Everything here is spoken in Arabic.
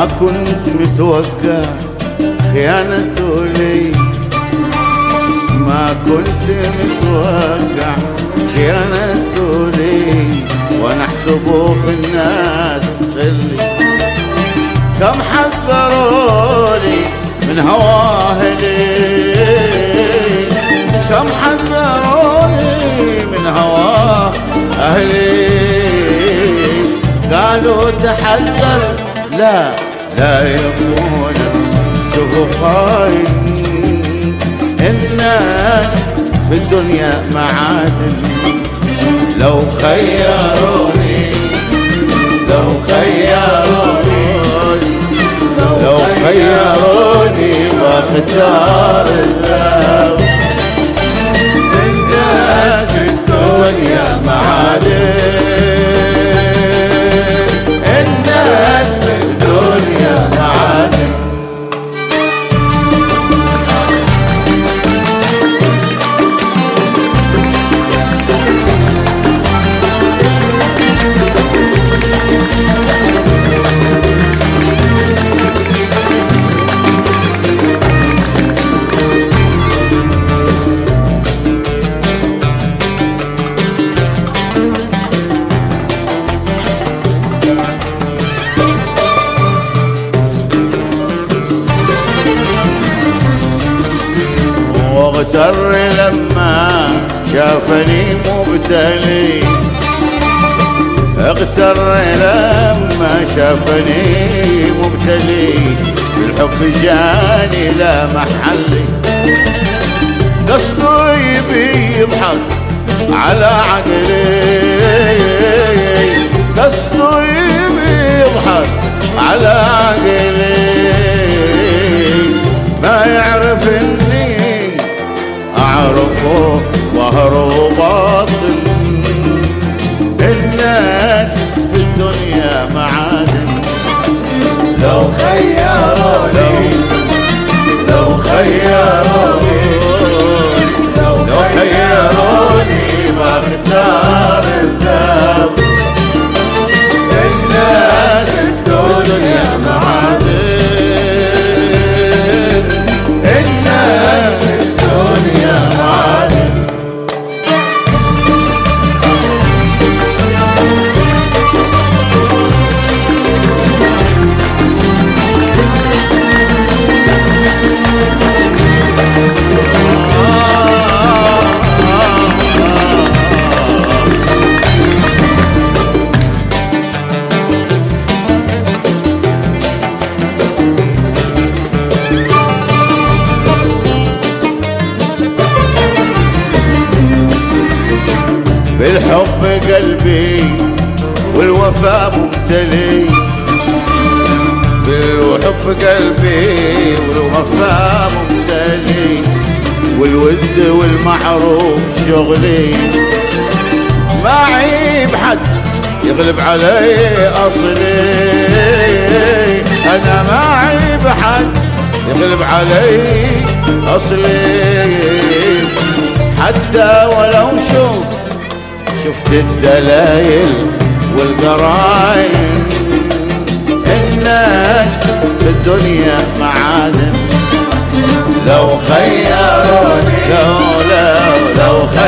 ما كنت متوقع خيانته لي، ما كنت متوقع خيانته لي، وانا احسبه في الناس خلي. كم حذروني من هواه لي، كم حذروني من هواه أهلي. قالوا تحذر لا لا يكون شوفوا خاين، الناس في الدنيا معادن. لو خيروني لو خيروني لو خيروني واختار الذهب، الناس في الدنيا معادن، الناس في الدنيا معادن. واغتر لما شافني مبتلي، اغتر لما شافني مبتلي، بالحب جاني لا محلي. قصده يبي يضحك على عقلي، قصده يبي يضحك على عقلي، ما يعرف اني اعرفه ظهره باطل. الناس في الدنيا معادن. لو خيروني لو خيروني لو خيروني ما اختار الذهب، الناس في الدنيا معادن، الناس في الدنيا معادن. بالحب قلبي والوفاء ممتلي، بالحب قلبي والوفاء ممتلي، والود والمعروف شغلي. ما عيب حد يغلب علي أصلي، أنا ما عيب حد يغلب علي أصلي. حتى ولو شفت الدلايل والقراين، الناس في الدنيا معادن. لو خيروني لو